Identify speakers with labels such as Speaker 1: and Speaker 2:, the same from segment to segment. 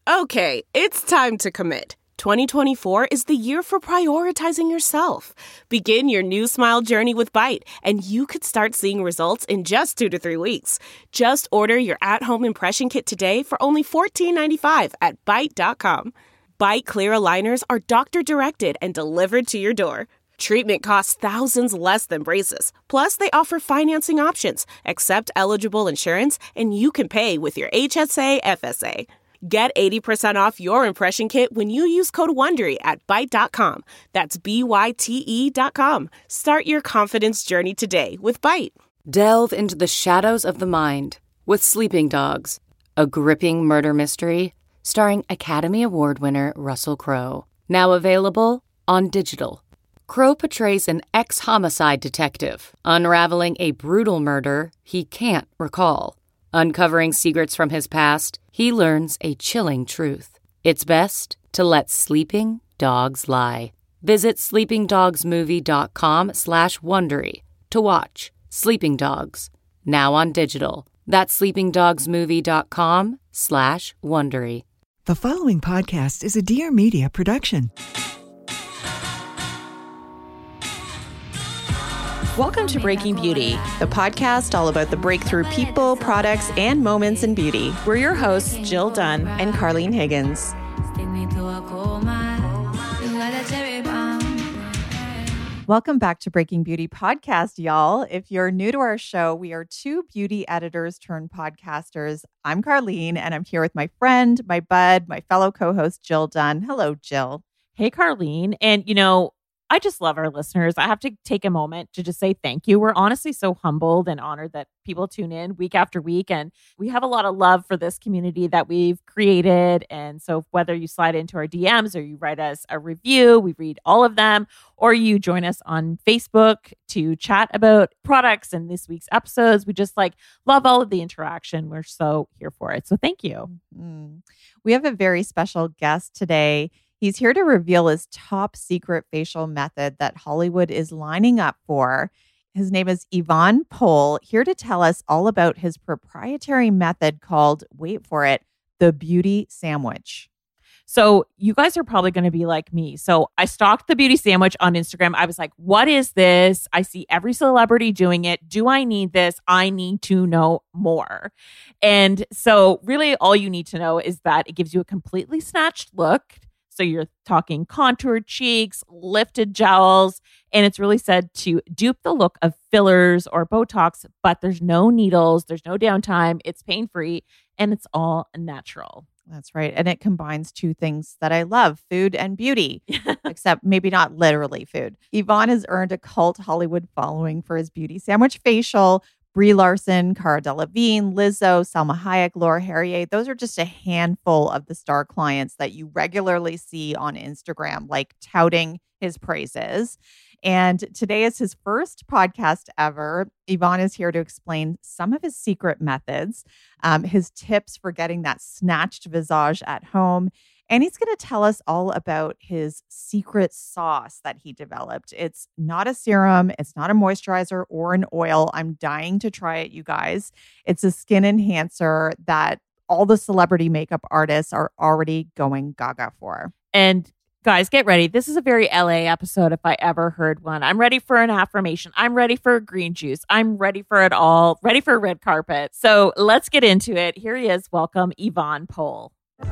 Speaker 1: Okay, it's time to commit. 2024 is the year for prioritizing yourself. Begin your new smile journey with Byte, and you could start seeing results in just 2 to 3 weeks. Just order your at-home impression kit today for only $14.95 at Byte.com. Byte Clear aligners are doctor-directed and delivered to your door. Treatment costs thousands less than braces. Plus, they offer financing options, accept eligible insurance, and you can pay with your HSA FSA. Get 80% off your impression kit when you use code WONDERY at Byte.com. That's BYTE.com. Start your confidence journey today with Byte.
Speaker 2: Delve into the shadows of the mind with Sleeping Dogs, a gripping murder mystery starring Academy Award winner Russell Crowe. Now available on digital. Crowe portrays an ex-homicide detective unraveling a brutal murder he can't recall. Uncovering secrets from his past, he learns a chilling truth. It's best to let sleeping dogs lie. Visit sleepingdogsmovie.com/Wondery to watch Sleeping Dogs, now on digital. That's sleepingdogsmovie.com/Wondery.
Speaker 3: The following podcast is a Dear Media production.
Speaker 4: Welcome to Breaking Beauty, the podcast all about the breakthrough people, products, and moments in beauty. We're your hosts, Jill Dunn and Carlene Higgins. Welcome back to Breaking Beauty podcast, y'all. If you're new to our show, we are two beauty editors turned podcasters. I'm Carlene, and I'm here with my friend, my bud, my fellow co-host, Jill Dunn. Hello, Jill.
Speaker 5: Hey, Carlene. And, I just love our listeners. I have to take a moment to just say thank you. We're honestly so humbled and honored that people tune in week after week. And we have a lot of love for this community that we've created. And so whether you slide into our DMs or you write us a review, we read all of them, or you join us on Facebook to chat about products and this week's episodes. We just love all of the interaction. We're so here for it. So thank you.
Speaker 4: Mm-hmm. We have a very special guest today. He's here to reveal his top secret facial method that Hollywood is lining up for. His name is Yvonne Pohl, here to tell us all about his proprietary method called, wait for it, the beauty sandwich.
Speaker 5: So you guys are probably going to be like me. So I stalked the beauty sandwich on Instagram. I was like, what is this? I see every celebrity doing it. Do I need this? I need to know more. And so really all you need to know is that it gives you a completely snatched look. So you're talking contoured cheeks, lifted jowls, and it's really said to dupe the look of fillers or Botox, but there's no needles, there's no downtime, it's pain-free, and it's all natural.
Speaker 4: That's right. And it combines two things that I love, food and beauty, except maybe not literally food. Yvonne has earned a cult Hollywood following for his beauty sandwich facial. Brie Larson, Cara Delevingne, Lizzo, Salma Hayek, Laura Harrier. Those are just a handful of the star clients that you regularly see on Instagram, touting his praises. And today is his first podcast ever. Yvonne is here to explain some of his secret methods, his tips for getting that snatched visage at home. And he's going to tell us all about his secret sauce that he developed. It's not a serum. It's not a moisturizer or an oil. I'm dying to try it, you guys. It's a skin enhancer that all the celebrity makeup artists are already going gaga for.
Speaker 5: And guys, get ready. This is a very LA episode if I ever heard one. I'm ready for an affirmation. I'm ready for green juice. I'm ready for it all. Ready for a red carpet. So let's get into it. Here he is. Welcome, Yvonne Pohl.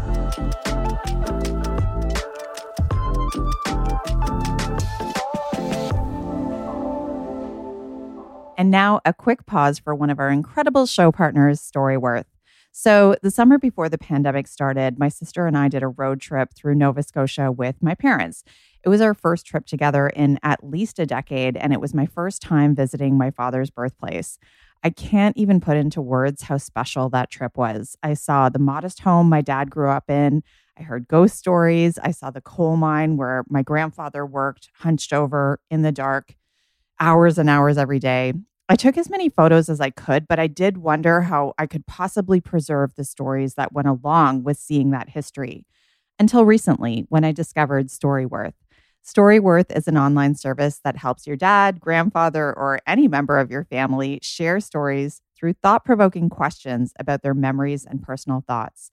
Speaker 4: And now a quick pause for one of our incredible show partners, Storyworth. So the summer before the pandemic started, my sister and I did a road trip through Nova Scotia with my parents. It was our first trip together in at least a decade, and it was my first time visiting my father's birthplace. I can't even put into words how special that trip was. I saw the modest home my dad grew up in. I heard ghost stories. I saw the coal mine where my grandfather worked, hunched over in the dark, hours and hours every day. I took as many photos as I could, but I did wonder how I could possibly preserve the stories that went along with seeing that history. Until recently, when I discovered Storyworth. Storyworth is an online service that helps your dad, grandfather, or any member of your family share stories through thought-provoking questions about their memories and personal thoughts.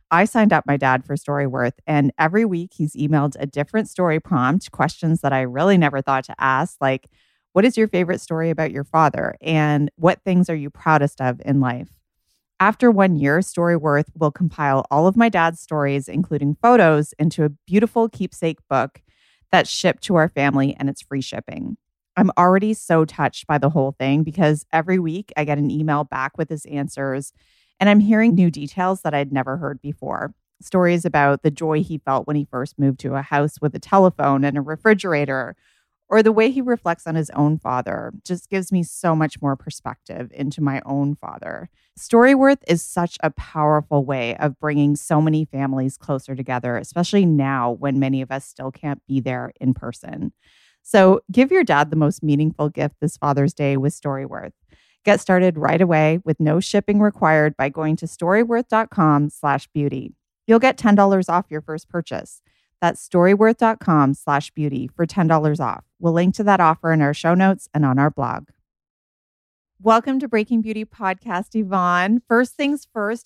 Speaker 4: I signed up my dad for Storyworth, and every week he's emailed a different story prompt, questions that I really never thought to ask, like, what is your favorite story about your father? And what things are you proudest of in life? After 1 year, Storyworth will compile all of my dad's stories, including photos, into a beautiful keepsake book that's shipped to our family, and it's free shipping. I'm already so touched by the whole thing because every week I get an email back with his answers, and I'm hearing new details that I'd never heard before. Stories about the joy he felt when he first moved to a house with a telephone and a refrigerator, or the way he reflects on his own father. Just gives me so much more perspective into my own father. Storyworth is such a powerful way of bringing so many families closer together, especially now when many of us still can't be there in person. So give your dad the most meaningful gift this Father's Day with Storyworth. Get started right away with no shipping required by going to storyworth.com/beauty. You'll get $10 off your first purchase. That's storyworth.com/beauty for $10 off. We'll link to that offer in our show notes and on our blog. Welcome to Breaking Beauty Podcast, Yvonne. First things first,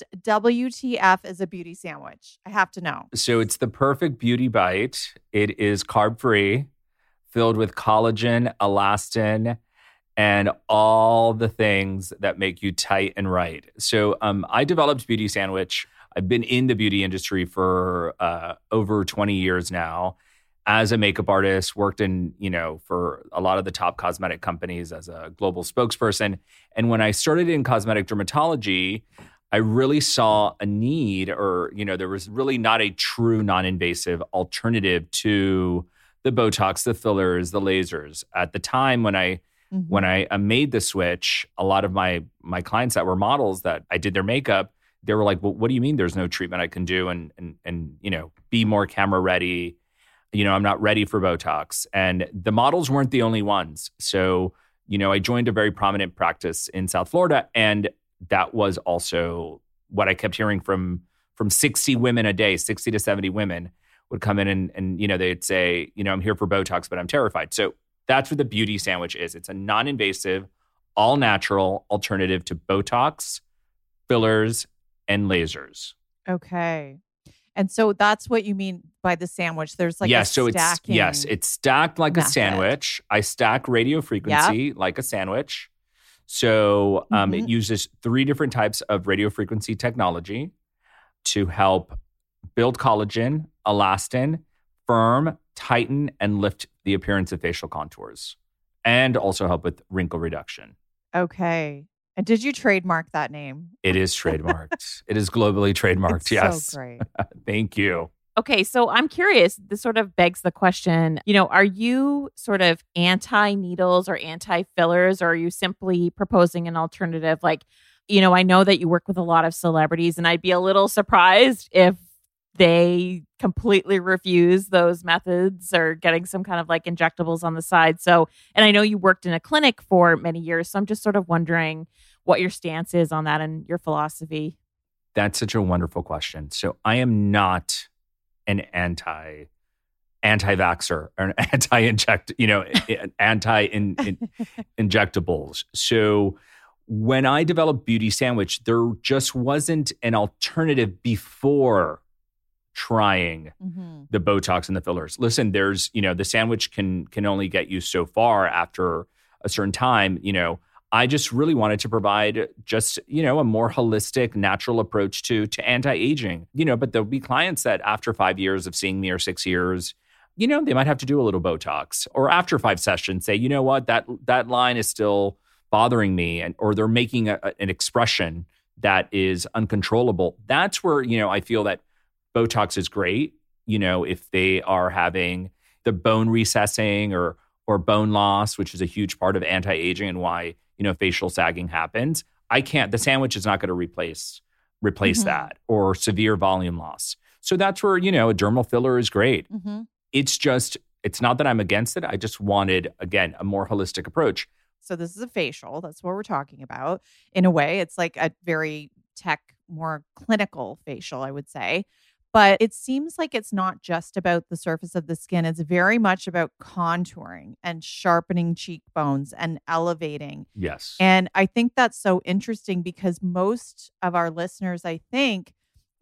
Speaker 4: WTF is a beauty sandwich? I have to know.
Speaker 6: So it's the perfect beauty bite. It is carb-free, filled with collagen, elastin, and all the things that make you tight and right. So I developed Beauty Sandwich. I've been in the beauty industry for over 20 years now. As a makeup artist, worked in, for a lot of the top cosmetic companies as a global spokesperson. And when I started in cosmetic dermatology, I really saw a need, or, there was really not a true non-invasive alternative to the Botox, the fillers, the lasers. At the time when I made the switch, a lot of my clients that were models that I did their makeup, they were like, well, what do you mean there's no treatment I can do and be more camera ready? I'm not ready for Botox. And the models weren't the only ones. So, I joined a very prominent practice in South Florida. And that was also what I kept hearing from 60 women a day, 60 to 70 women would come in and they'd say, I'm here for Botox, but I'm terrified. So that's what the Beauty Sandwich is. It's a non-invasive, all-natural alternative to Botox, fillers, and lasers.
Speaker 4: Okay. And so that's what you mean by the sandwich. There's like a stacking.
Speaker 6: It's stacked like
Speaker 4: method.
Speaker 6: A sandwich. I stack radio frequency like a sandwich. So it uses 3 different types of radio frequency technology to help build collagen, elastin, firm, tighten, and lift the appearance of facial contours, and also help with wrinkle reduction.
Speaker 4: Okay. And did you trademark that name?
Speaker 6: It is trademarked. It is globally trademarked.
Speaker 4: It's
Speaker 6: yes.
Speaker 4: So great.
Speaker 6: Thank you.
Speaker 5: Okay, so I'm curious. This sort of begs the question, are you sort of anti-needles or anti-fillers, or are you simply proposing an alternative? Like, I know that you work with a lot of celebrities, and I'd be a little surprised if they completely refuse those methods or getting some kind of like injectables on the side. So, and I know you worked in a clinic for many years. So I'm just sort of wondering what your stance is on that and your philosophy.
Speaker 6: That's such a wonderful question. So I am not an anti-vaxxer or an anti-injectables. So when I developed Beauty Sandwich, there just wasn't an alternative before trying the Botox and the fillers. Listen, there's, the sandwich can only get you so far after a certain time. I just really wanted to provide just, a more holistic, natural approach to anti-aging. But there'll be clients that after 5 years of seeing me, or 6 years, they might have to do a little Botox, or after 5 sessions say, you know what, that line is still bothering me, or they're making an expression that is uncontrollable. That's where, I feel that Botox is great, if they are having the bone recessing or bone loss, which is a huge part of anti-aging and why, facial sagging happens. The sandwich is not going to replace that, or severe volume loss. So that's where, a dermal filler is great. It's not that I'm against it. I just wanted, again, a more holistic approach.
Speaker 4: So this is a facial. That's what we're talking about. In a way, it's like a very more clinical facial, I would say. But it seems like it's not just about the surface of the skin. It's very much about contouring and sharpening cheekbones and elevating.
Speaker 6: Yes.
Speaker 4: And I think that's so interesting because most of our listeners, I think,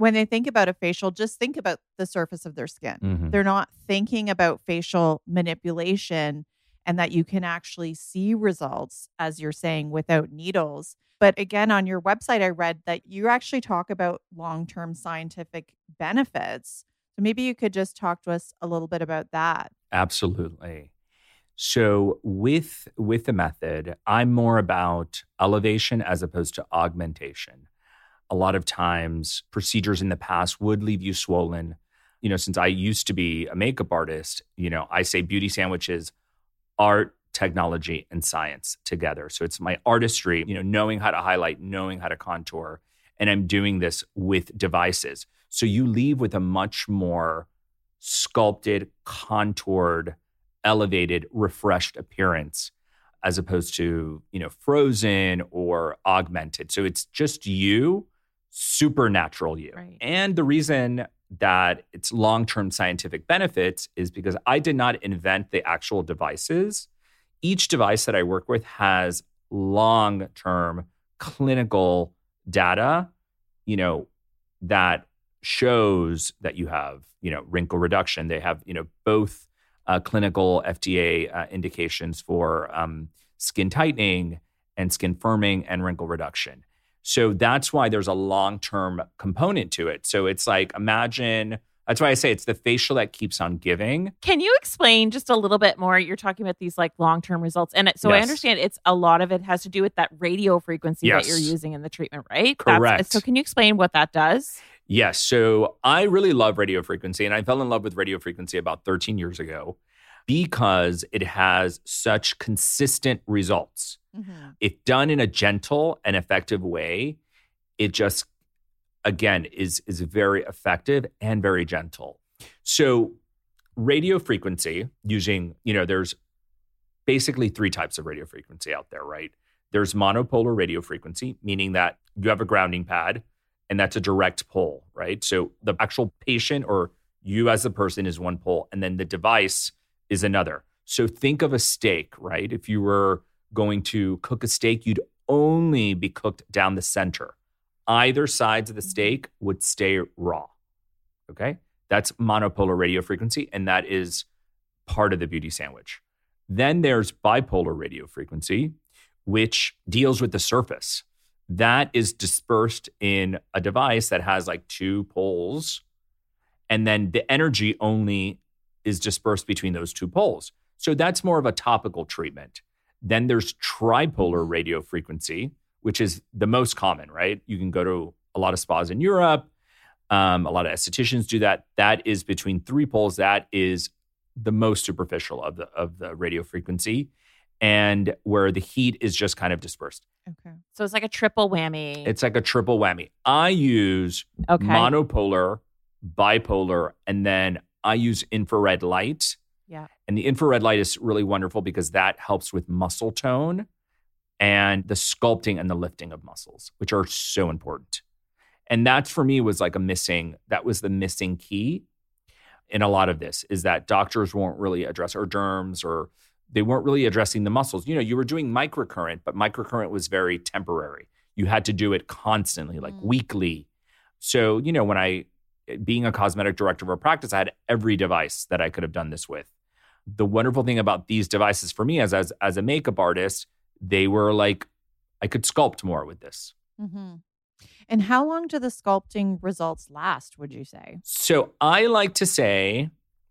Speaker 4: when they think about a facial, just think about the surface of their skin.
Speaker 6: Mhm.
Speaker 4: They're not thinking about facial manipulation and that you can actually see results, as you're saying, without needles. But again, on your website, I read that you actually talk about long-term scientific benefits. So maybe you could just talk to us a little bit about that.
Speaker 6: Absolutely. So with the method, I'm more about elevation as opposed to augmentation. A lot of times, procedures in the past would leave you swollen. Since I used to be a makeup artist, I say beauty sandwiches, art, technology, and science together. So it's my artistry, knowing how to highlight, knowing how to contour, and I'm doing this with devices. So you leave with a much more sculpted, contoured, elevated, refreshed appearance as opposed to, frozen or augmented. So it's just you, supernatural you.
Speaker 5: Right.
Speaker 6: And the reason that it's long-term scientific benefits is because I did not invent the actual devices. Each device that I work with has long-term clinical data, that shows that you have, wrinkle reduction. They have, both clinical FDA indications for skin tightening and skin firming and wrinkle reduction. So that's why there's a long-term component to it. So it's like, imagine, that's why I say it's the facial that keeps on giving.
Speaker 5: Can you explain just a little bit more? You're talking about these like long-term results. And so I
Speaker 6: Yes.
Speaker 5: understand it's a lot of it has to do with that radio frequency
Speaker 6: Yes.
Speaker 5: that you're using in the treatment, right?
Speaker 6: Correct.
Speaker 5: So can you explain what that does?
Speaker 6: Yes. So I really love radio frequency, and I fell in love with radio frequency about 13 years ago because it has such consistent results. If done in a gentle and effective way, it just, again, is very effective and very gentle. So radio frequency using, there's basically 3 types of radio frequency out there, right? There's monopolar radio frequency, meaning that you have a grounding pad and that's a direct pole, right? So the actual patient or you as a person is one pole and then the device is another. So think of a steak, right? If you were going to cook a steak, you'd only be cooked down the center. Either sides of the steak would stay raw, okay? That's monopolar radio frequency, and that is part of the beauty sandwich. Then there's bipolar radio frequency, which deals with the surface. That is dispersed in a device that has like 2 poles, and then the energy only is dispersed between those 2 poles. So that's more of a topical treatment. Then there's tripolar radio frequency, which is the most common, right? You can go to a lot of spas in Europe. A lot of estheticians do that. That is between 3 poles. That is the most superficial of the radio frequency, and where the heat is just kind of dispersed.
Speaker 4: Okay.
Speaker 5: So it's like a triple whammy.
Speaker 6: It's like a triple whammy. I use monopolar, bipolar, and then I use infrared light.
Speaker 5: Yeah.
Speaker 6: And the infrared light is really wonderful because that helps with muscle tone and the sculpting and the lifting of muscles, which are so important. And that for me was like that was the missing key in a lot of this, is that doctors won't really address, or derms, or they weren't really addressing the muscles. You were doing microcurrent, but microcurrent was very temporary. You had to do it constantly, like weekly. So, when being a cosmetic director of a practice, I had every device that I could have done this with. The wonderful thing about these devices for me as a makeup artist, they were like, I could sculpt more with this.
Speaker 4: Mm-hmm. And how long do the sculpting results last, would you say?
Speaker 6: So I like to say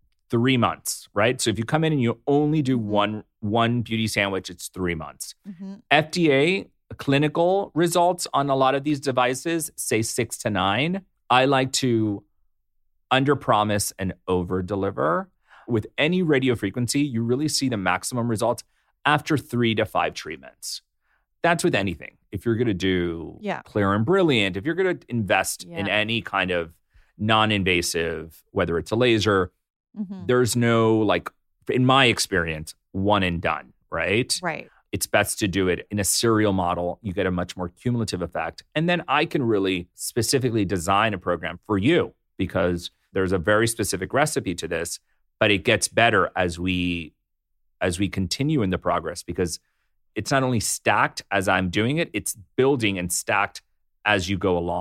Speaker 6: 3 months, right? So if you come in and you only do one beauty sandwich, it's 3 months.
Speaker 4: Mm-hmm.
Speaker 6: FDA clinical results on a lot of these devices say 6 to 9. I like to underpromise and overdeliver. With any radio frequency, you really see the maximum results after 3 to 5 treatments. That's with anything. If you're going to do Clear and Brilliant, if you're going to invest in any kind of non-invasive, whether it's a laser, there's no, like, in my experience, one and done, right?
Speaker 4: Right.
Speaker 6: It's best to do it in a serial model. You get a much more cumulative effect. And then I can really specifically design a program for you because there's a very specific recipe to this, but it gets better as we continue in the progress, because it's not only stacked as I'm doing it, it's building and stacked as you go along.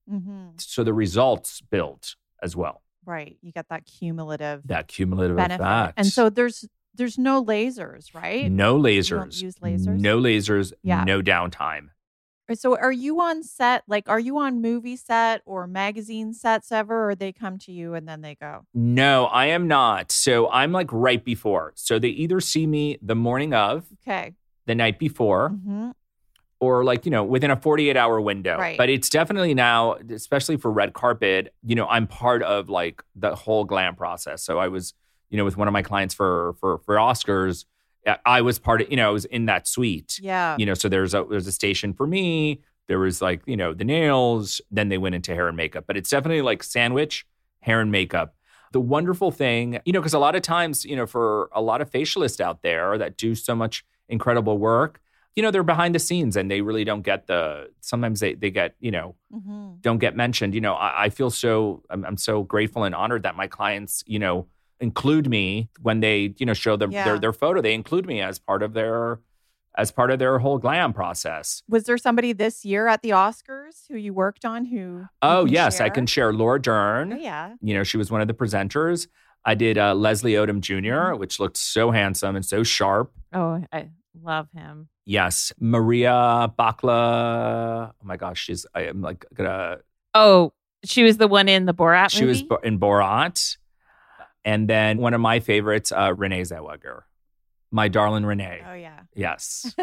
Speaker 6: So the results build as well.
Speaker 4: Right. You get that cumulative
Speaker 6: Benefit. Effect.
Speaker 4: And so there's no lasers, right?
Speaker 6: No lasers.
Speaker 4: You don't use lasers?
Speaker 6: No lasers.
Speaker 4: Yeah.
Speaker 6: No downtime.
Speaker 4: So are you on set? Like, are you on movie set or magazine sets ever? Or they come to you and then they go?
Speaker 6: No, I am not. So I'm like right before. So they either see me the morning of,
Speaker 4: okay,
Speaker 6: the night before, or like, within a 48-hour window.
Speaker 4: Right.
Speaker 6: But it's definitely now, especially for red carpet, I'm part of like the whole glam process. So I was, with one of my clients for Oscars, I was part of, I was in that suite.
Speaker 4: Yeah.
Speaker 6: So there's a station for me. There was like, the nails. Then they went into hair and makeup. But it's definitely like sandwich, hair and makeup. The wonderful thing, because a lot of times, for a lot of facialists out there that do so much incredible work, they're behind the scenes and they really don't get sometimes they get, don't get mentioned. I feel I'm so grateful and honored that my clients, include me when they, show their photo. They include me as part of their whole glam process.
Speaker 4: Was there somebody this year at the Oscars who you worked on who?
Speaker 6: Oh, yes, I can share. Laura Dern.
Speaker 4: Oh, yeah.
Speaker 6: She was one of the presenters. I did Leslie Odom Jr., which looked so handsome and so sharp.
Speaker 5: Oh, I love him.
Speaker 6: Yes. Maria Bakla. Oh my gosh, I am like gonna.
Speaker 5: Oh, she was the one in the Borat
Speaker 6: She
Speaker 5: movie?
Speaker 6: was in Borat. And then one of my favorites, Renee Zellweger. My darling Renee.
Speaker 4: Oh, yeah.
Speaker 6: Yes.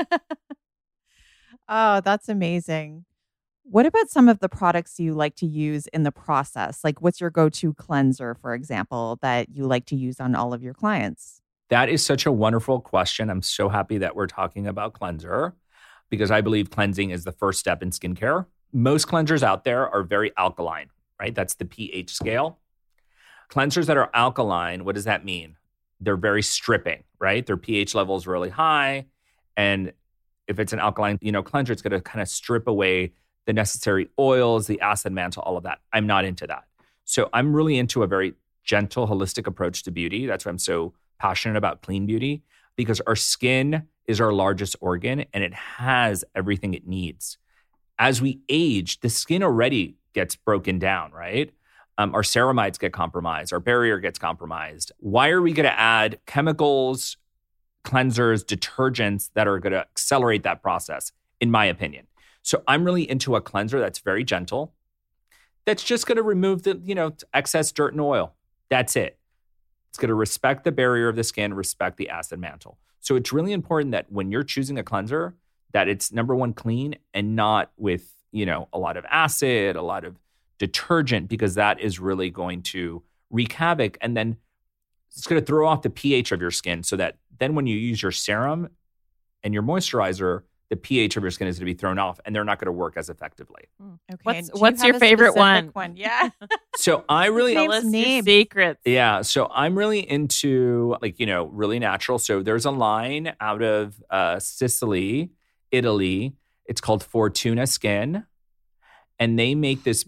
Speaker 4: Oh, that's amazing. What about some of the products you like to use in the process? Like, what's your go-to cleanser, for example, that you like to use on all of your clients?
Speaker 6: That is such a wonderful question. I'm so happy that we're talking about cleanser because I believe cleansing is the first step in skincare. Most cleansers out there are very alkaline, right? That's the pH scale. Cleansers that are alkaline, what does that mean? They're very stripping, right? Their pH level is really high. And if it's an alkaline, cleanser, it's going to kind of strip away the necessary oils, the acid mantle, all of that. I'm not into that. So I'm really into a very gentle, holistic approach to beauty. That's why I'm so passionate about clean beauty, because our skin is our largest organ and it has everything it needs. As we age, the skin already gets broken down, right? Our ceramides get compromised. Our barrier gets compromised. Why are we going to add chemicals, cleansers, detergents that are going to accelerate that process, in my opinion? So I'm really into a cleanser that's very gentle, that's just going to remove the, excess dirt and oil. That's it. It's going to respect the barrier of the skin, respect the acid mantle. So it's really important that when you're choosing a cleanser, that it's number one, clean and not with, a lot of acid, a lot of detergent, because that is really going to wreak havoc. And then it's going to throw off the pH of your skin so that then when you use your serum and your moisturizer, the pH of your skin is going to be thrown off and they're not going to work as effectively.
Speaker 4: Okay.
Speaker 5: What's your favorite one?
Speaker 4: Yeah.
Speaker 6: So I really...
Speaker 5: Tell us your secrets.
Speaker 6: Yeah. So I'm really into really natural. So there's a line out of Sicily, Italy. It's called Fortuna Skin. And they make this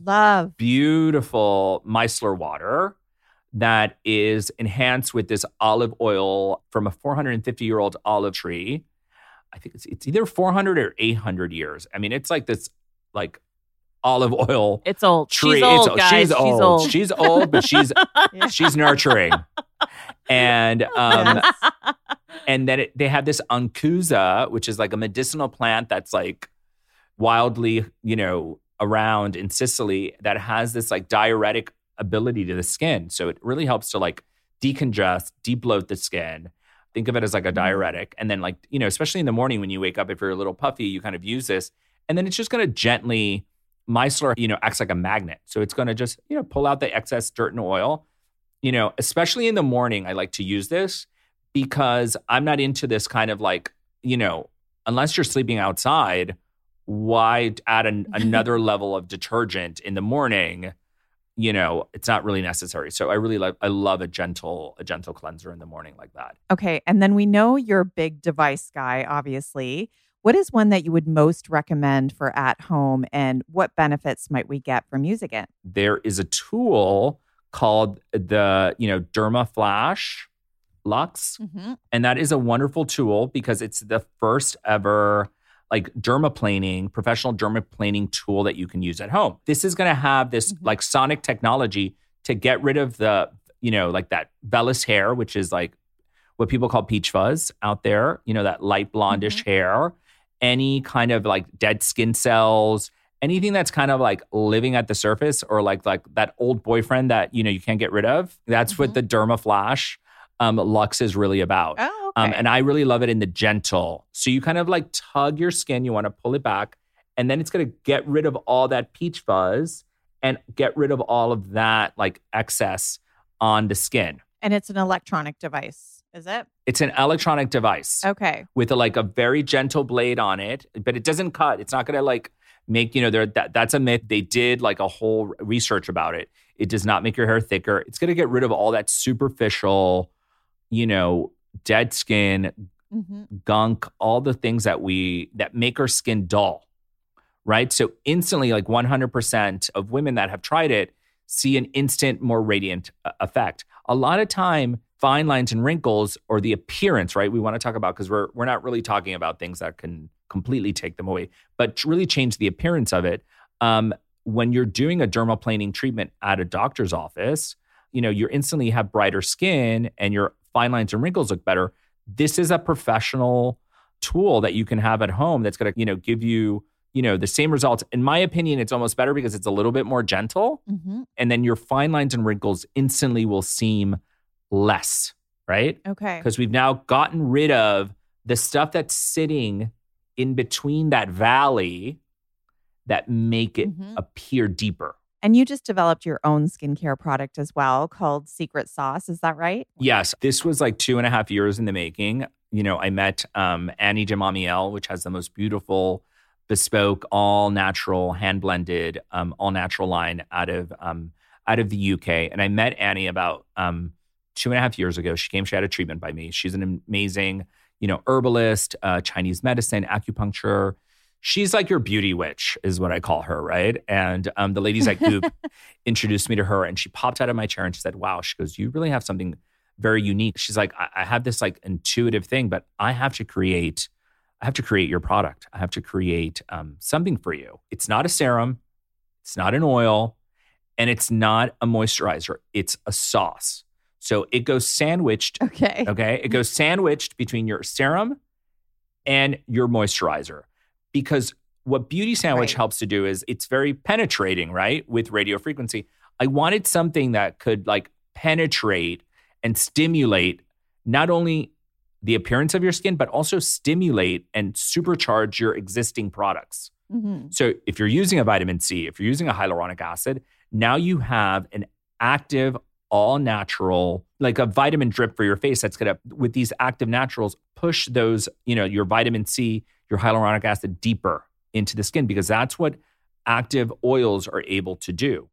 Speaker 6: beautiful micellar water that is enhanced with this olive oil from a 450-year-old olive tree. I think it's either 400 or 800 years. I mean, it's like this olive oil.
Speaker 5: It's old.
Speaker 6: Tree.
Speaker 5: She's old, guys. She's old.
Speaker 6: She's old, but she's nurturing. And and then they have this ancusa, which is like a medicinal plant that's like wildly, around in Sicily, that has this like diuretic ability to the skin. So it really helps to like decongest, debloat the skin. Think of it as like a diuretic. And then especially in the morning when you wake up, if you're a little puffy, you kind of use this. And then it's just going to gently, micellar, acts like a magnet. So it's going to just, pull out the excess dirt and oil. Especially in the morning, I like to use this because I'm not into this kind of unless you're sleeping outside, why add another level of detergent in the morning? It's not really necessary. So I love a gentle cleanser in the morning like that.
Speaker 4: Okay. And then we know you're a big device guy, obviously. What is one that you would most recommend for at home, and what benefits might we get from using it?
Speaker 6: There is a tool called the, Derma Flash Luxe. And that is a wonderful tool because it's the first ever like dermaplaning, professional dermaplaning tool that you can use at home. This is going to have this like sonic technology to get rid of the, like that vellus hair, which is like what people call peach fuzz out there, that light blondish hair, any kind of like dead skin cells, anything that's kind of like living at the surface or like that old boyfriend that, you can't get rid of. That's what the Dermaflash Luxe is really about.
Speaker 4: Oh, okay.
Speaker 6: And I really love it in the gentle. So you kind of like tug your skin, you want to pull it back, and then it's going to get rid of all that peach fuzz and get rid of all of that like excess on the skin.
Speaker 4: And it's an electronic device, is it?
Speaker 6: It's an electronic device.
Speaker 4: Okay.
Speaker 6: With a very gentle blade on it, but it doesn't cut. It's not going to like make, that's a myth. They did like a whole research about it. It does not make your hair thicker. It's going to get rid of all that superficial, dead skin, gunk, all the things that make our skin dull, right? So instantly, like 100% of women that have tried it see an instant, more radiant effect. A lot of time, fine lines and wrinkles or the appearance, right? We want to talk about, because we're not really talking about things that can completely take them away, but to really change the appearance of it. When you're doing a dermaplaning treatment at a doctor's office, you instantly have brighter skin and your fine lines and wrinkles look better. This is a professional tool that you can have at home that's going to, give you, the same results. In my opinion, it's almost better because it's a little bit more gentle. And then your fine lines and wrinkles instantly will seem less, right?
Speaker 4: Okay.
Speaker 6: Because we've now gotten rid of the stuff that's sitting in between that valley that make it appear deeper.
Speaker 4: And you just developed your own skincare product as well called Secret Sauce. Is that right?
Speaker 6: Yes. This was like 2.5 years in the making. I met Annie de Mamiel, which has the most beautiful, bespoke, all natural, hand blended, all natural line out of the UK. And I met Annie about 2.5 years ago. She had a treatment by me. She's an amazing, herbalist, Chinese medicine, acupuncture. She's like your beauty witch is what I call her, right? And the ladies at Goop introduced me to her, and she popped out of my chair and she said, wow, she goes, you really have something very unique. She's like, I have this like intuitive thing, but I have to create your product. I have to create something for you. It's not a serum. It's not an oil. And it's not a moisturizer. It's a sauce. So it goes sandwiched.
Speaker 4: Okay.
Speaker 6: It goes sandwiched between your serum and your moisturizer. Because what Beauty Sandwich helps to do is it's very penetrating, right? With radio frequency. I wanted something that could like penetrate and stimulate not only the appearance of your skin, but also stimulate and supercharge your existing products. So if you're using a vitamin C, if you're using a hyaluronic acid, now you have an active, all natural, like a vitamin drip for your face that's going to, with these active naturals, push those, your vitamin C, your hyaluronic acid deeper into the skin, because that's what active oils are able to do.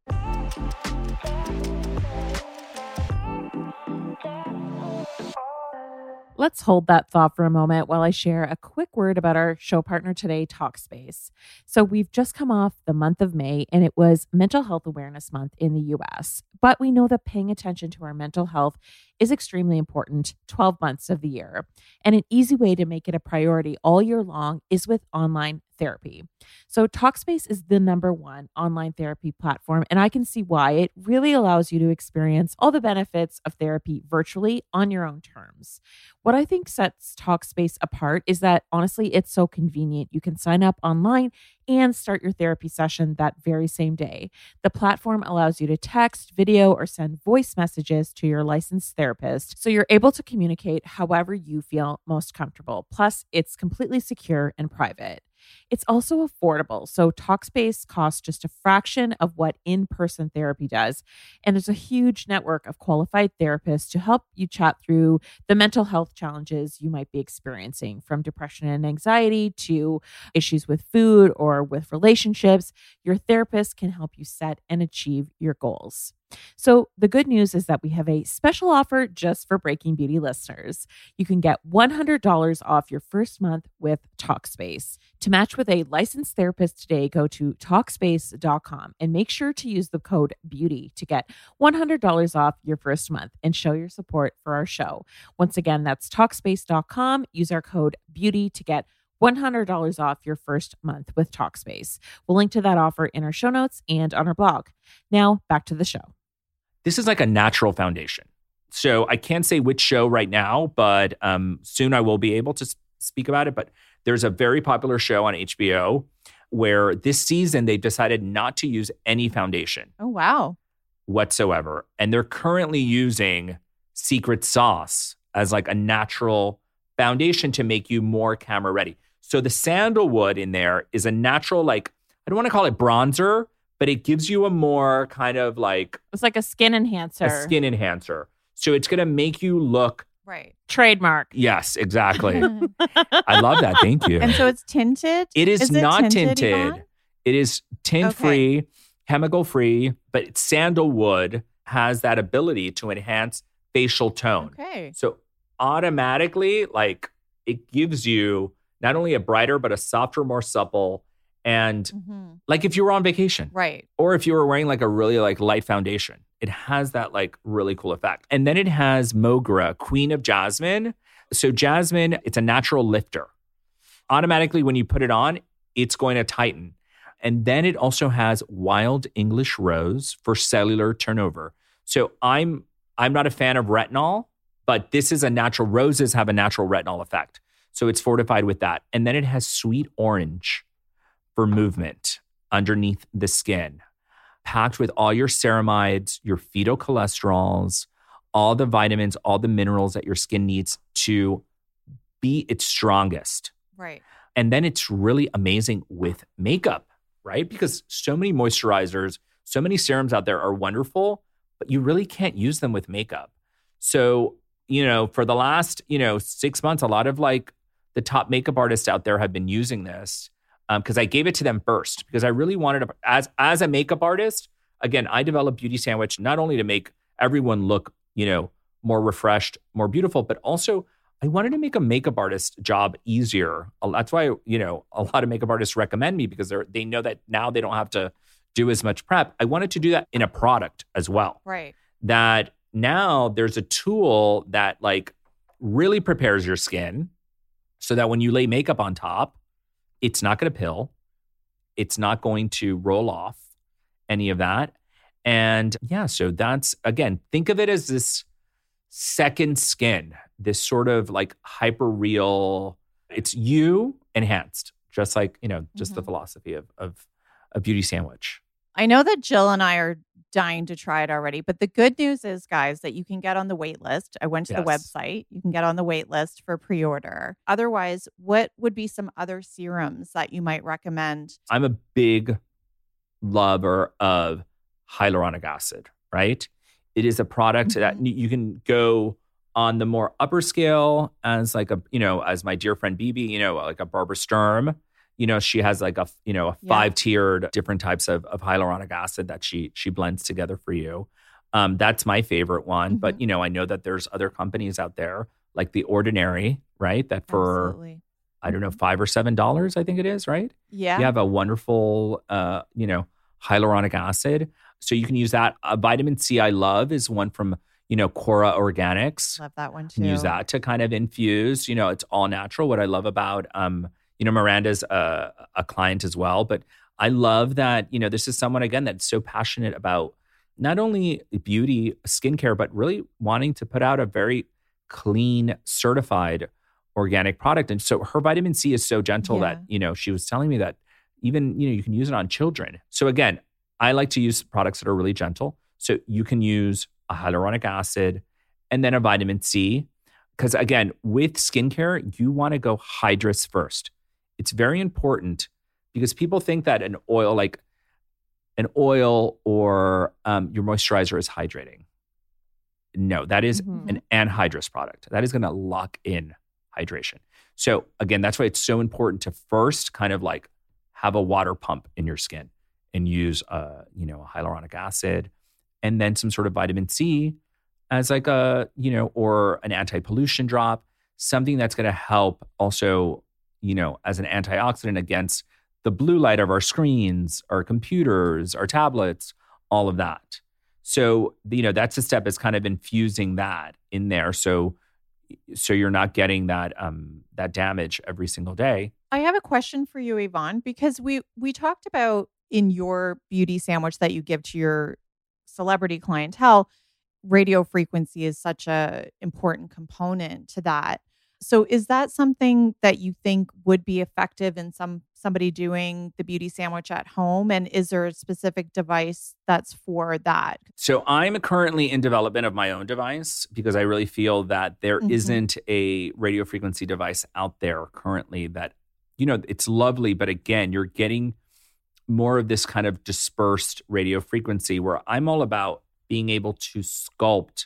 Speaker 5: Let's hold that thought for a moment while I share a quick word about our show partner today, Talkspace. So we've just come off the month of May, and it was Mental Health Awareness Month in the US. But we know that paying attention to our mental health is extremely important 12 months of the year. And an easy way to make it a priority all year long is with online therapy. So Talkspace is the #1 online therapy platform, and I can see why. It really allows you to experience all the benefits of therapy virtually on your own terms. What I think sets Talkspace apart is that honestly, it's so convenient. You can sign up online and start your therapy session that very same day. The platform allows you to text, video, or send voice messages to your licensed therapist, so you're able to communicate however you feel most comfortable. Plus, it's completely secure and private. It's also affordable, so Talkspace costs just a fraction of what in-person therapy does. And there's a huge network of qualified therapists to help you chat through the mental health challenges you might be experiencing, from depression and anxiety to issues with food or with relationships. Your therapist can help you set and achieve your goals. So the good news is that we have a special offer just for Breaking Beauty listeners. You can get $100 off your first month with Talkspace. To match with a licensed therapist today, go to Talkspace.com and make sure to use the code BEAUTY to get $100 off your first month and show your support for our show. Once again, that's Talkspace.com. Use our code BEAUTY to get $100 off your first month with Talkspace. We'll link to that offer in our show notes and on our blog. Now, back to the show.
Speaker 6: This is like a natural foundation. So I can't say which show right now, but soon I will be able to speak about it. But there's a very popular show on HBO where this season they decided not to use any foundation.
Speaker 4: Oh, wow.
Speaker 6: Whatsoever. And they're currently using Secret Sauce as like a natural foundation to make you more camera ready. So the sandalwood in there is a natural, like, I don't want to call it bronzer, but it gives you a more kind of like...
Speaker 5: It's like a skin enhancer.
Speaker 6: A skin enhancer. So it's going to make you look...
Speaker 4: Right.
Speaker 5: Trademark.
Speaker 6: Yes, exactly. I love that. Thank you.
Speaker 4: And so it's tinted?
Speaker 6: It is not tinted.
Speaker 4: Yvonne?
Speaker 6: It is tint-free, chemical-free, but sandalwood has that ability to enhance facial tone.
Speaker 4: Okay.
Speaker 6: So automatically, like, it gives you not only a brighter, but a softer, more supple, and like if you were on vacation.
Speaker 4: Right.
Speaker 6: Or if you were wearing like a really like light foundation, it has that like really cool effect. And then it has Mogra, Queen of Jasmine. So jasmine, it's a natural lifter. Automatically, when you put it on, it's going to tighten. And then it also has Wild English Rose for cellular turnover. So I'm not a fan of retinol, but this is a natural, roses have a natural retinol effect. So it's fortified with that. And then it has Sweet Orange for movement underneath the skin, packed with all your ceramides, your phytocholesterols, all the vitamins, all the minerals that your skin needs to be its strongest.
Speaker 4: Right.
Speaker 6: And then it's really amazing with makeup, right? Because so many moisturizers, so many serums out there are wonderful, but you really can't use them with makeup. So, for the last, 6 months, a lot of like the top makeup artists out there have been using this because I gave it to them first because I really wanted to, as a makeup artist, again, I developed Beauty Sandwich not only to make everyone look, more refreshed, more beautiful, but also I wanted to make a makeup artist job easier. That's why, a lot of makeup artists recommend me because they know that now they don't have to do as much prep. I wanted to do that in a product as well.
Speaker 4: Right.
Speaker 6: That now there's a tool that like really prepares your skin so that when you lay makeup on top, it's not going to pill. It's not going to roll off any of that. And yeah, so that's, again, think of it as this second skin, this sort of like hyper real, it's you enhanced, just like, just the philosophy of a Beauty Sandwich.
Speaker 4: I know that Jill and I are dying to try it already, but the good news is, guys, that you can get on the wait list. I went to the website. You can get on the wait list for pre-order. Otherwise, what would be some other serums that you might recommend?
Speaker 6: I'm a big lover of hyaluronic acid, right? It is a product that you can go on the more upper scale as like as my dear friend Bibi, like a Barbara Sturm. She has like a 5-tiered different types of hyaluronic acid that she blends together for you. That's my favorite one. But, I know that there's other companies out there like The Ordinary, right? That for, I don't know, $5 or $7, I think it is, right?
Speaker 4: Yeah.
Speaker 6: You have a wonderful, hyaluronic acid. So you can use that. Vitamin C I love is one from, Cora Organics.
Speaker 4: Love that one too.
Speaker 6: You can use that to kind of infuse, it's all natural. What I love about, Miranda's a client as well, but I love that, this is someone, again, that's so passionate about not only beauty, skincare, but really wanting to put out a very clean, certified organic product. And so her vitamin C is so gentle that, she was telling me that even, you can use it on children. So again, I like to use products that are really gentle. So you can use a hyaluronic acid and then a vitamin C. Because again, with skincare, you want to go hydrous first. It's very important because people think that an oil or your moisturizer is hydrating. No, that is an anhydrous product. That is going to lock in hydration. So again, that's why it's so important to first kind of like have a water pump in your skin and use a hyaluronic acid and then some sort of vitamin C as like a, or an anti-pollution drop, something that's going to help also, as an antioxidant against the blue light of our screens, our computers, our tablets, all of that. So, that's a step, is kind of infusing that in there. So, so you're not getting that that damage every single day.
Speaker 4: I have a question for you, Yvonne, because we talked about in your beauty sandwich that you give to your celebrity clientele, radio frequency is such a important component to that. So is that something that you think would be effective in somebody doing the beauty sandwich at home? And is there a specific device that's for that?
Speaker 6: So I'm currently in development of my own device because I really feel that there isn't a radio frequency device out there currently that, it's lovely, but again, you're getting more of this kind of dispersed radio frequency where I'm all about being able to sculpt,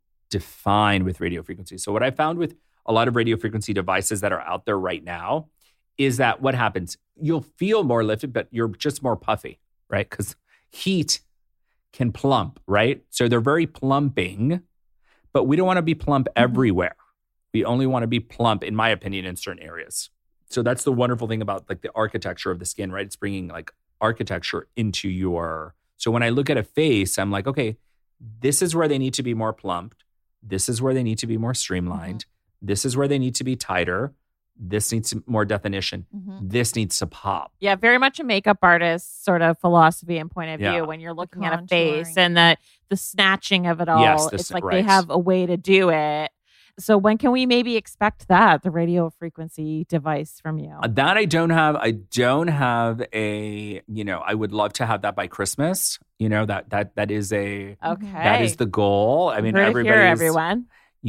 Speaker 6: define with radio frequency. So what I found with a lot of radio frequency devices that are out there right now is that what happens, you'll feel more lifted, but you're just more puffy, right? Because heat can plump, right? So they're very plumping, but we don't want to be plump everywhere. We only want to be plump, in my opinion, in certain areas. So that's the wonderful thing about like the architecture of the skin, right? It's bringing like architecture into so when I look at a face, I'm like, okay, this is where they need to be more plumped. This is where they need to be more streamlined. This is where they need to be tighter. This needs more definition. This needs to pop.
Speaker 5: Yeah, very much a makeup artist sort of philosophy and point of view when you're looking at a face and the snatching of it all.
Speaker 6: Yes,
Speaker 5: it's like they have a way to do it. So when can we maybe expect the radio frequency device from you?
Speaker 6: That I don't have. I don't have a, I would love to have that by Christmas. That is that is the goal. I mean,
Speaker 5: everyone.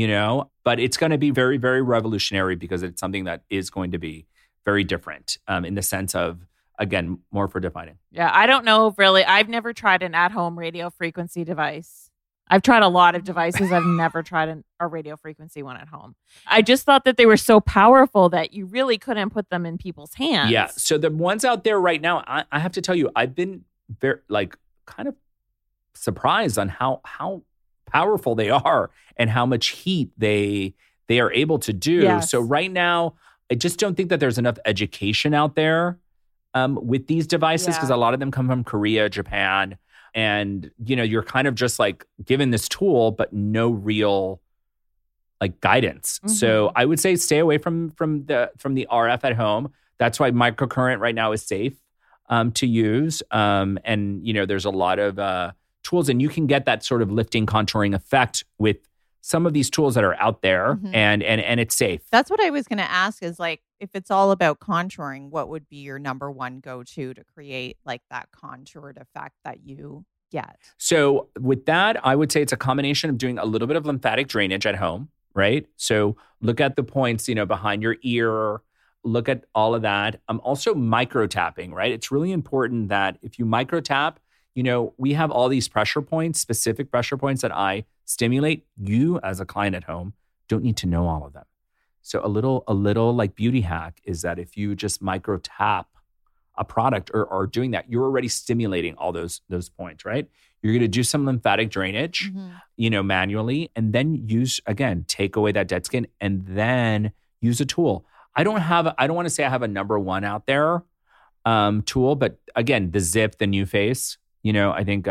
Speaker 6: But it's going to be very, very revolutionary because it's something that is going to be very different in the sense of, again, more for defining.
Speaker 5: Yeah, I don't know really. I've never tried an at-home radio frequency device. I've tried a lot of devices. I've never tried a radio frequency one at home. I just thought that they were so powerful that you really couldn't put them in people's hands.
Speaker 6: Yeah. So the ones out there right now, I have to tell you, I've been very, kind of surprised on how powerful they are and how much heat they are able to do.
Speaker 5: Yes.
Speaker 6: So right now, I just don't think that there's enough education out there with these devices because a lot of them come from Korea, Japan. And, you're kind of just like given this tool, but no real like guidance. So I would say stay away from the RF at home. That's why microcurrent right now is safe to use. And, there's a lot of tools and you can get that sort of lifting, contouring effect with some of these tools that are out there and it's safe.
Speaker 4: That's what I was going to ask is like, if it's all about contouring, what would be your number one go-to to create like that contoured effect that you get? So
Speaker 6: with that, I would say it's a combination of doing a little bit of lymphatic drainage at home, right? So look at the points, behind your ear, look at all of that. Also micro tapping, right? It's really important that if you micro tap, we have all these pressure points, specific pressure points that I stimulate. You as a client at home don't need to know all of them. So a little like beauty hack is that if you just micro tap a product or doing that, you're already stimulating all those points, right? You're going to do some lymphatic drainage, manually, and then take away that dead skin and then use a tool. I don't want to say I have a number one out there tool, but again, the Zip, the NuFace, I think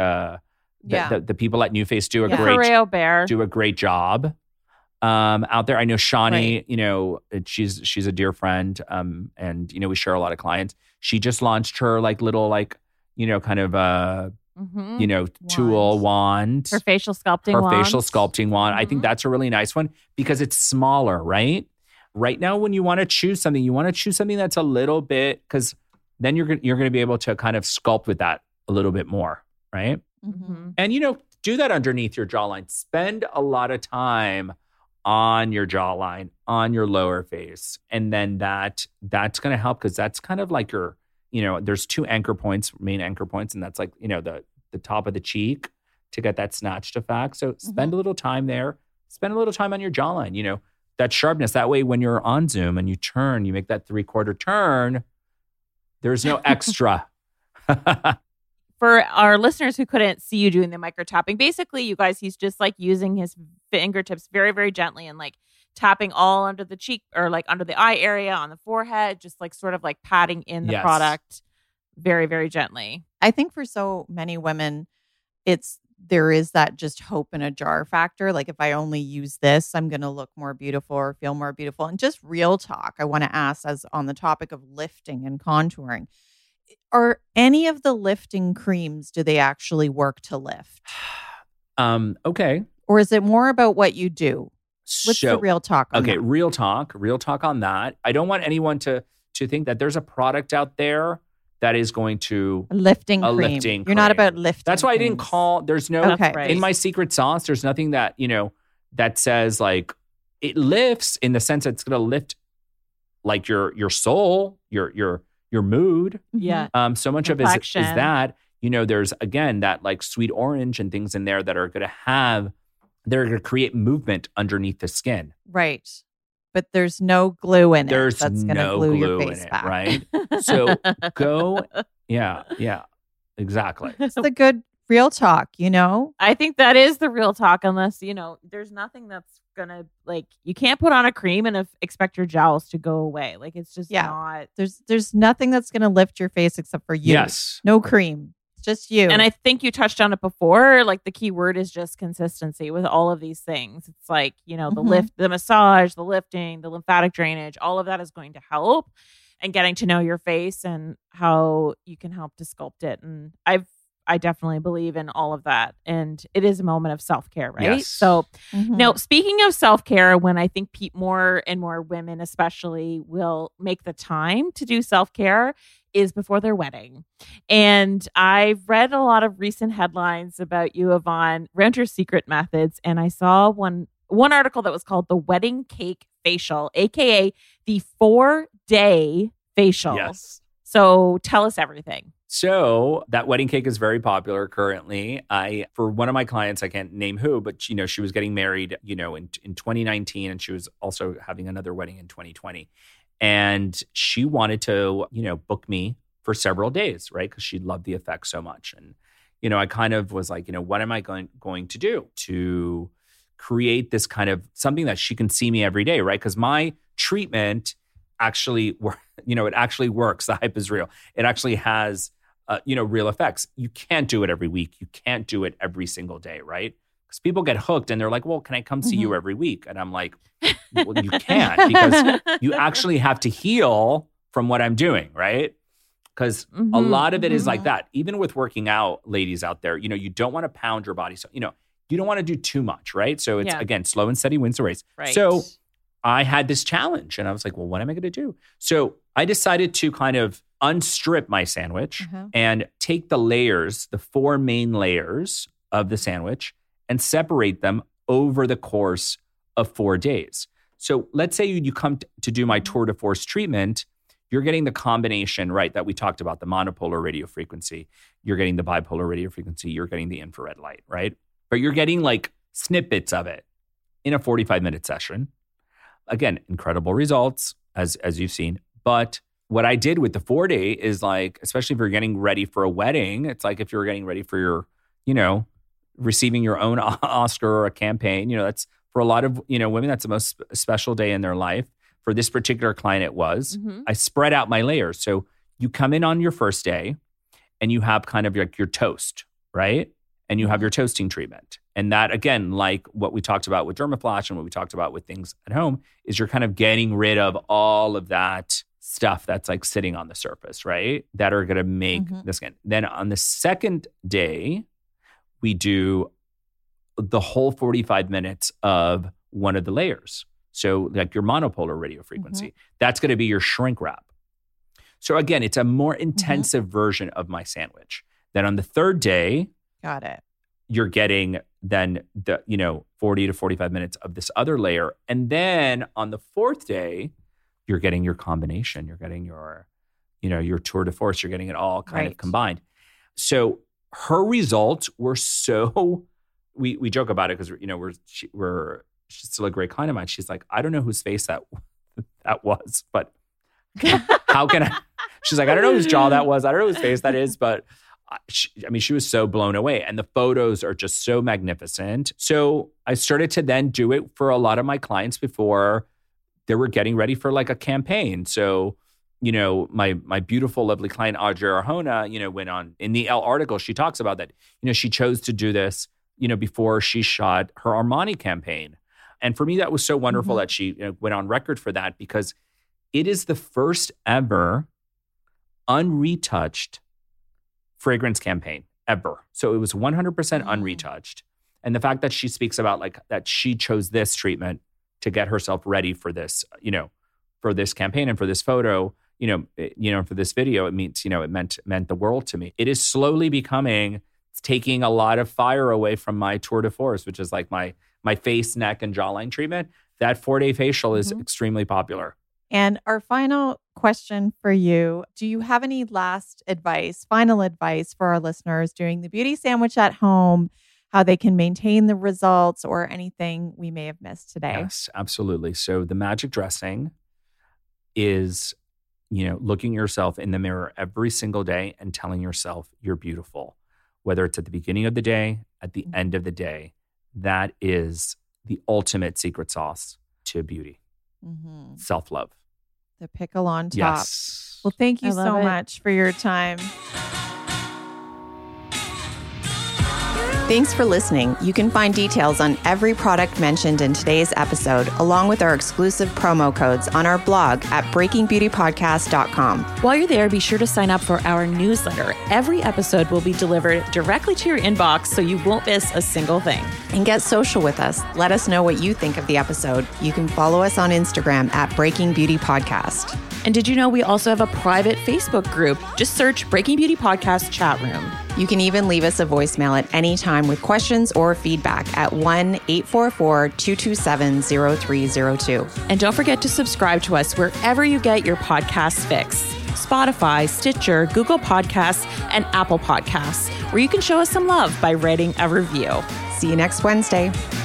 Speaker 6: the people at NuFace do a great job. Out there. I know Shani, she's a dear friend. And we share a lot of clients. She just launched her little kind of tool wand.
Speaker 5: Her facial sculpting wand.
Speaker 6: I think that's a really nice one because it's smaller, right? Right now, when you want to choose something, that's a little bit, because then you're going to be able to kind of sculpt with that a little bit more, right? And do that underneath your jawline. Spend a lot of time on your jawline, on your lower face. And then that's going to help because that's kind of like your, there's two main anchor points, and that's like, the top of the cheek to get that snatched effect. So spend a little time there. Spend a little time on your jawline, that sharpness. That way, when you're on Zoom and you turn, you make that 3/4 turn, there's no extra.
Speaker 5: For our listeners who couldn't see you doing the micro tapping, basically, you guys, he's just like using his fingertips very, very gently and like tapping all under the cheek or like under the eye area, on the forehead, just like sort of like patting in the product very, very gently.
Speaker 4: I think for so many women, it's there is that just hope in a jar factor. Like if I only use this, I'm going to look more beautiful or feel more beautiful. And just real talk, I want to ask, as on the topic of lifting and contouring, are any of the lifting creams, do they actually work to lift?
Speaker 6: Okay.
Speaker 4: Or is it more about what you do? What's the real talk on that?
Speaker 6: Real talk on that. I don't want anyone to think that there's a product out there that is going to
Speaker 4: lifting cream. You're not about lifting.
Speaker 6: That's why I didn't call. There's no
Speaker 4: Okay.
Speaker 6: in my secret sauce. There's nothing that that says like it lifts in the sense that it's going to lift like your soul, your mood.
Speaker 5: Yeah.
Speaker 6: So much of it is that there's again that like sweet orange and things in there that are going to create movement underneath the skin.
Speaker 4: Right. But there's no glue in it.
Speaker 6: There's
Speaker 4: that's going to
Speaker 6: no
Speaker 4: glue
Speaker 6: glue
Speaker 4: your
Speaker 6: in
Speaker 4: face
Speaker 6: it,
Speaker 4: back.
Speaker 6: right? So go, yeah, exactly.
Speaker 4: It's the good real talk,
Speaker 5: I think that is the real talk, unless, there's nothing that's going to, like, you can't put on a cream and expect your jowls to go away. Like, it's just not.
Speaker 4: There's nothing that's going to lift your face except for you.
Speaker 6: Yes.
Speaker 4: No cream. It's just you.
Speaker 5: And I think you touched on it before. Like, the key word is just consistency with all of these things. It's like, the lift, the massage, the lifting, the lymphatic drainage, all of that is going to help. And getting to know your face and how you can help to sculpt it. And I definitely believe in all of that. And it is a moment of self-care, right?
Speaker 6: Yes.
Speaker 5: So now, speaking of self-care, when I think more and more women especially will make the time to do self-care is before their wedding. And I've read a lot of recent headlines about you, Yvonne, around your secret methods. And I saw one article that was called the Wedding Cake Facial, aka the 4-day facial.
Speaker 6: Yes.
Speaker 5: So tell us everything.
Speaker 6: So that wedding cake is very popular currently. For one of my clients, I can't name who, but she was getting married, in 2019, and she was also having another wedding in 2020. And she wanted to, book me for several days, right? Because she loved the effect so much. And, I kind of was like, what am I going to do to create this kind of something that she can see me every day, right? Because my treatment actually, it actually works. The hype is real. It actually has, real effects. You can't do it every week. You can't do it every single day, right? Because people get hooked and they're like, well, can I come see you every week? And I'm like, well, you can't, because you actually have to heal from what I'm doing, right? Because a lot of it is like that. Even with working out, ladies out there, you don't want to pound your body. So, you don't want to do too much, right? So it's, again, slow and steady wins the race.
Speaker 5: Right.
Speaker 6: So I had this challenge and I was like, well, what am I going to do? So I decided to kind of unstrip my sandwich and take the layers, the 4 main layers of the sandwich, and separate them over the course of 4 days. So let's say you come to do my tour de force treatment, you're getting the combination, right, that we talked about, the monopolar radio frequency, you're getting the bipolar radio frequency, you're getting the infrared light, right? But you're getting like snippets of it in a 45-minute session. Again, incredible results, as you've seen. But what I did with the 4-day is like, especially if you're getting ready for a wedding, it's like if you're getting ready for your, receiving your own Oscar or a campaign, that's for a lot of, women, that's the most special day in their life. For this particular client, it was. I spread out my layers. So you come in on your first day and you have kind of like your toast, right? And you have your toasting treatment. And that, again, like what we talked about with Dermaflash and what we talked about with things at home, is you're kind of getting rid of all of that stuff that's like sitting on the surface, right? That are going to make the skin. Then on the second day, we do the whole 45 minutes of one of the layers. So like your monopolar radio frequency, that's going to be your shrink wrap. So again, it's a more intensive version of my sandwich. Then on the third day,
Speaker 4: got it,
Speaker 6: you're getting then the 40 to 45 minutes of this other layer. And then on the fourth day, you're getting your combination. You're getting your tour de force. You're getting it all kind of combined. So her results were so, we joke about it because she's still a great client of mine. She's like, I don't know whose face that was, but how can I? She's like, I don't know whose jaw that was. I don't know whose face that is, but she was so blown away. And the photos are just so magnificent. So I started to then do it for a lot of my clients before they were getting ready for like a campaign. So, my beautiful, lovely client, Audrey Arjona, went on in the Elle article. She talks about that, she chose to do this, before she shot her Armani campaign. And for me, that was so wonderful that she went on record for that, because it is the first ever unretouched fragrance campaign ever. So it was 100% unretouched. And the fact that she speaks about that she chose this treatment to get herself ready for this, for this campaign and for this photo, for this video, it means, it meant the world to me. It is slowly becoming, it's taking a lot of fire away from my tour de force, which is like my face, neck, and jawline treatment. That 4-day facial is extremely popular.
Speaker 4: And our final question for you, do you have any final advice for our listeners doing the beauty sandwich at home, how they can maintain the results, or anything we may have missed today?
Speaker 6: Yes, absolutely. So the magic dressing is, looking yourself in the mirror every single day and telling yourself you're beautiful, whether it's at the beginning of the day, at the end of the day. That is the ultimate secret sauce to beauty. Self-love.
Speaker 4: The pickle on top.
Speaker 6: Yes.
Speaker 4: Well, thank you so much for your time. Thanks for listening. You can find details on every product mentioned in today's episode, along with our exclusive promo codes on our blog at breakingbeautypodcast.com.
Speaker 5: While you're there, be sure to sign up for our newsletter. Every episode will be delivered directly to your inbox, so you won't miss a single thing.
Speaker 4: And get social with us. Let us know what you think of the episode. You can follow us on Instagram at Breaking Beauty Podcast.
Speaker 5: And did you know we also have a private Facebook group? Just search Breaking Beauty Podcast Chat Room.
Speaker 4: You can even leave us a voicemail at any time with questions or feedback at 1-844-227-0302.
Speaker 5: And don't forget to subscribe to us wherever you get your podcast fix. Spotify, Stitcher, Google Podcasts, and Apple Podcasts, where you can show us some love by writing a review.
Speaker 4: See you next Wednesday.